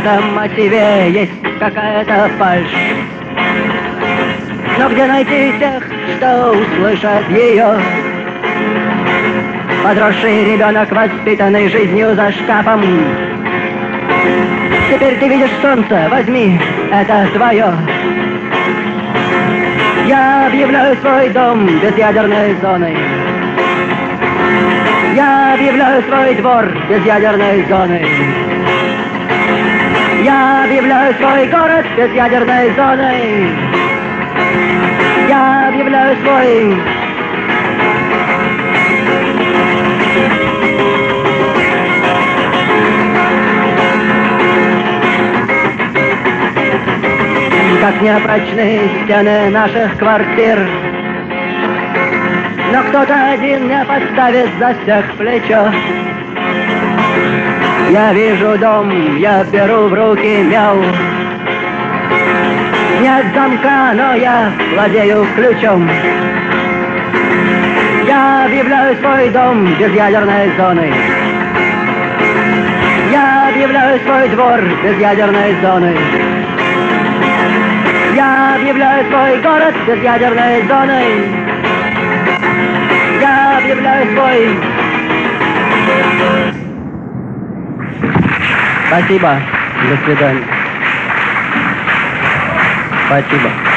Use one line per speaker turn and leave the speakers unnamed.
этом массиве есть какая-то фальшь. Но где найти тех, что услышат ее? Подросший ребенок, воспитанный жизнью за шкафом. Теперь ты видишь солнце, возьми, это твое. Я объявляю свой дом безъядерной зоной. Я объявляю свой двор безъядерной зоной. Я объявляю свой город безъядерной зоной. Я объявляю свой... Как непрочные стены наших квартир, но кто-то один не подставит за всех плечо. Я вижу дом, я беру в руки мяу. Нет замка, но я владею ключом. Я объявляю свой дом безъядерной зоной. Я объявляю свой двор безъядерной зоной. Я объявляю свой город безъядерной зоной. Я объявляю свой... Спасибо. До свидания. Спасибо.